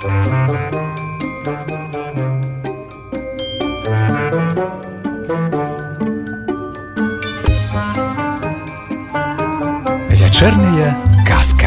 Вечерняя казка.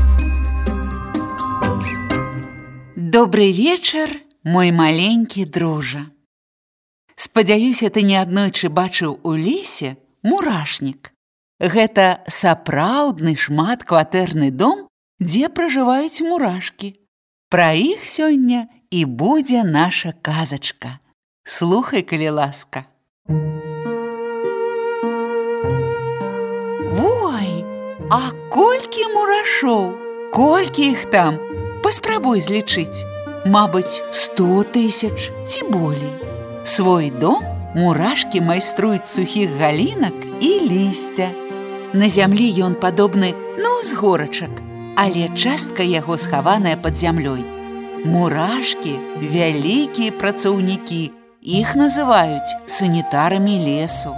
Добрый вечар, мой маленькі дружа. Спадзяюся, ты неаднойчы бачыў у лесе мурашнік. Гэта сапраўдны шматкватэрны дом, дзе пражываюць мурашкі. Пра іх сёння і будзе наша казачка. Слухай, калі ласка. Ой, а колькі мурашоў? Колькі іх там? Паспрабуй злічыць. Мабыць, 100 тысяч ці болей. Свой дом мурашкі майструюць сухіх галінак і лісця. На зямлі ён падобны на ўзгорачак, але частка яго схаваная пад зямлёй. Мурашкі – вялікія працаўнікі, іх называюць санітарамі лесу.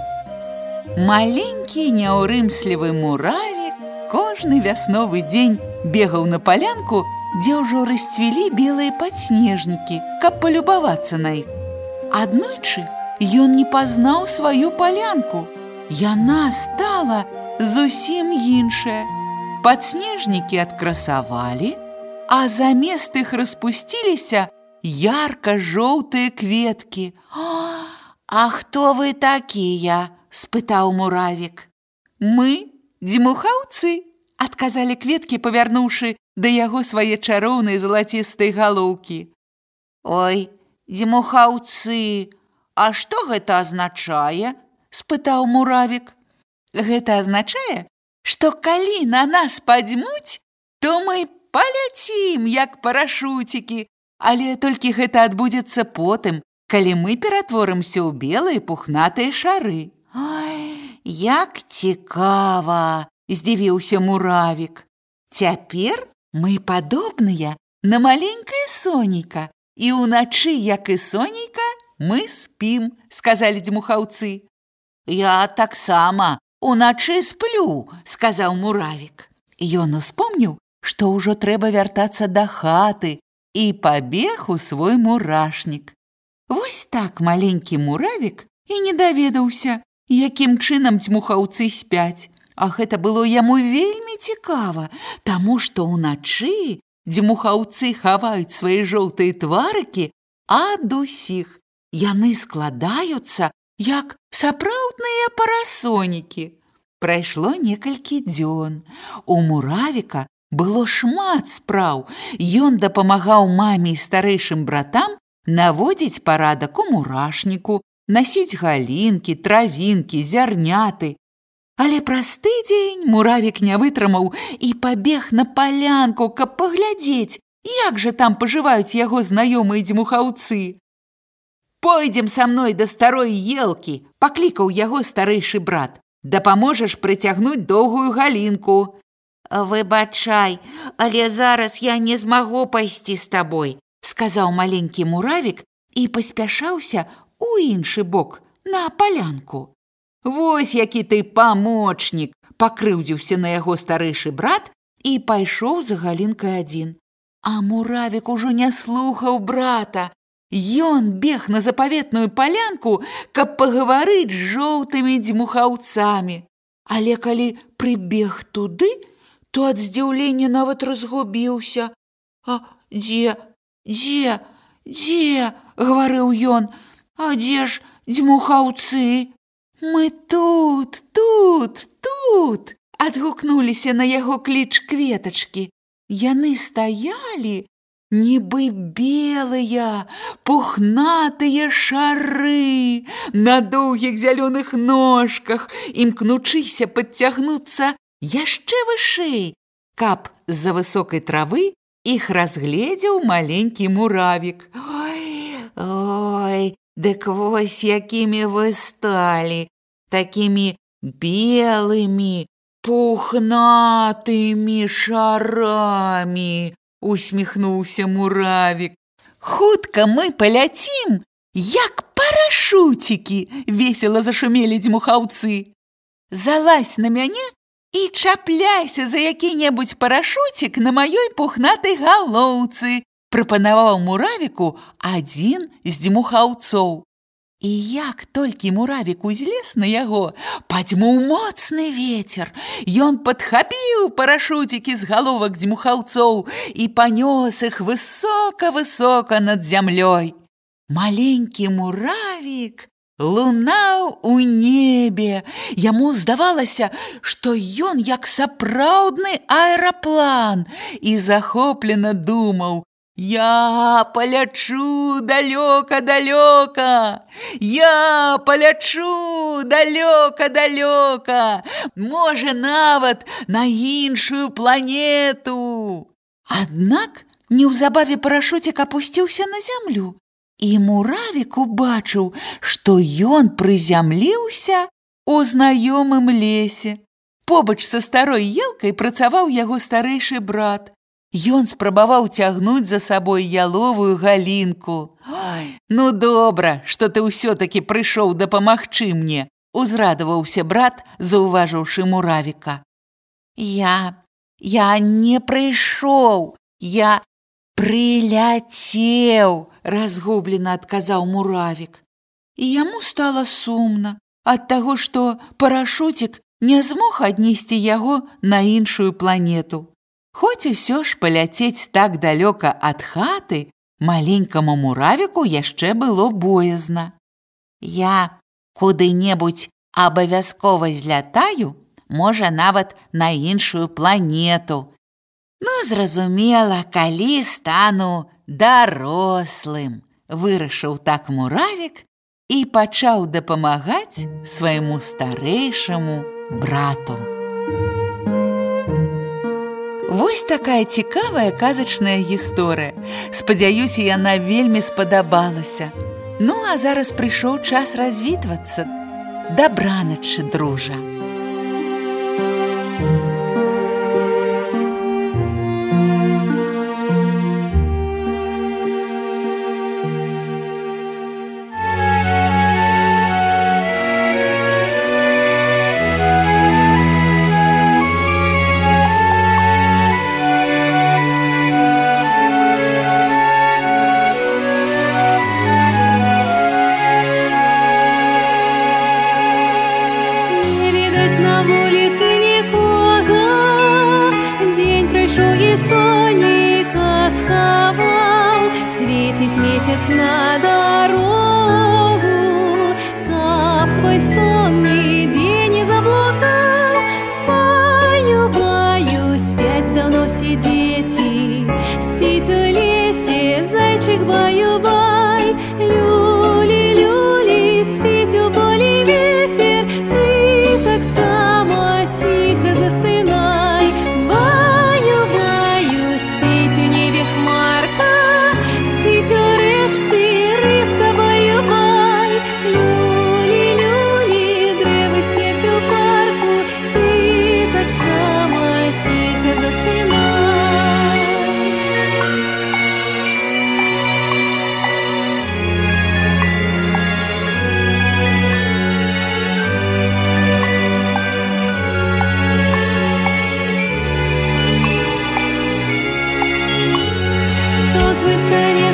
Маленькі няўрымслівы муравік кожны вясновы дзень бегаў на палянку, дзе ўжо расцвілі белыя падснежнікі, каб палюбавацца на іх. Аднойчы ён не пазнаў сваю палянку. Яна стала зусім іншая. Падснежнікі адкрасавалі, а замест іх распусціліся ярка-жоўтыя кветкі. «А хто вы такія?» – спытаў муравік. «Мы дзьмухаўцы», – адказалі кветкі, павярнуўшы да яго свае чароўныя залацістыя галоўкі. «Ой, дзьмухаўцы, а што гэта азначае?» – спытаў муравік. «Гэта азначае, што калі на нас падзьмуць, то мы паляцім, як парашуцікі, але толькі гэта адбудзецца потым, калі мы ператворымся ў белыя пухнатыя шары». «Ой, як цікава!» – здзівіўся муравік. «Цяпер мы падобныя на маленькае сонейка, і ўначы, як і сонейка, мы спім», – сказалі дзьмухаўцы. «Я таксама уначы сплю», – сказаў муравік. Ён успомніў, што ўжо трэба вяртацца да хаты, і пабег у свой мурашнік. Вось так маленькі муравік і не даведаўся, якім чынам дзьмухаўцы спяць. А гэта было яму вельмі цікава, таму што ўначы дзьмухаўцы хаваюць свае жоўтыя тварыкі ад усіх. Яны складаюцца, як сапраўдныя парасонікі. Прайшло некалькі дзён. У муравіка было шмат спраў. Ён дапамагаў маме і старэйшым братам наводзіць парадак у мурашніку, насіць галінкі, травінкі, зярняты. Але праз тыдзень муравік не вытрымаў і пабег на палянку, каб паглядзець, як жа там пажываюць яго знаёмыя дзьмухаўцы. «Пойдзем са мной да старой елкі», – паклікаў яго старэйшы брат. «Дапаможаш прыцягнуць доўгую галінку». «Выбачай, але зараз я не змагу пайсці з табой», – сказаў маленькі муравік і паспяшаўся ў іншы бок, на палянку. «Вось які ты памочнік!» – пакрыўдзіўся на яго старэйшы брат і пайшоў за галінкай адзін. А муравік ужо не слухаў брата. Ён бег на запаветную палянку, каб пагаварыць з жоўтымі дзьмухаўцамі. Але калі прыбег туды, то ад здзіўлення нават разгубіўся. «А дзе?» – гаварыў ён. «А дзе ж дзьмухаўцы?» «Мы тут!» – адгукнуліся на яго кліч кветачкі. Яны стаялі, нібы белыя, пухнатыя шары на доўгіх зялёных ножках, імкнучыся падцягнуцца яшчэ вышэй, каб з-за высокай травы іх разгледзеў маленькі муравік. «Ой, дык вось якімі вы сталі, такімі белымі, пухнатымі шарамі!» – усміхнуўся муравік. «Хутка мы паляцім, як парашуцікі!» – весела зашумелі дзьмухаўцы. «Залазь на мяне і чапляйся за які-небудзь парашуцік на маёй пухнатай галоўцы!» прапанаваў муравіку адзін з дзьмухаўцоў. І як толькі муравік узлез на яго, падзьмуў моцны вецер. Ён падхапіў парашуцікі з галовак дзьмухаўцоў і панёс іх высока-высока над зямлёй. Маленькі муравік лунаў у небе. Яму здавалася, што ён як сапраўдны аэраплан, і захоплена думаў: «Я палячу далёка-далёка! Я палячу далёка-далёка! Можа, нават на іншую планету!» Аднак неўзабаве парашуцік апусціўся на зямлю, і муравік убачыў, што ён прызямліўся у знаёмым лесе. Побач са старой елкай працаваў яго старэйшы брат. Ён спрабаваў цягнуць за сабой яловую галінку. «Ой, ну добра, што ты ўсё-такі прыйшоў дапамагчы мне», – узрадаваўся брат, заўважыўшы муравіка. Я не прыйшоў, я прыляцеў», – разгублена адказаў муравік. І яму стала сумна ад таго, што парашуцік не змог аднесці яго на іншую планету. Хоць усё ж паляцець так далёка ад хаты маленькаму муравіку яшчэ было боязна. «Я куды-небудзь абавязкова злятаю, можа, нават на іншую планету. Ну, зразумела, калі стану дарослым», – вырашыў так муравік і пачаў дапамагаць свайму старэйшаму брату. Вось такая цікавая казачная гісторыя. Спадзяюся, яна вельмі спадабалася. Ну, а зараз прыйшоў час развітвацца. Дабраначы, дружа! Месяц на дорогу, каб твой сон нигде не заблукал. Баю, баю, спять давно все дети, спите в лесе, зайчик баю-бай. Люли, люли, спить у поля ветер, ты так само тихо засынай. Баю, баю, спить в небе хмарка, спить у рыбка баю-бай. Люли, люли, древи спять у парку, ти так само тихо засинай. Сон твой станет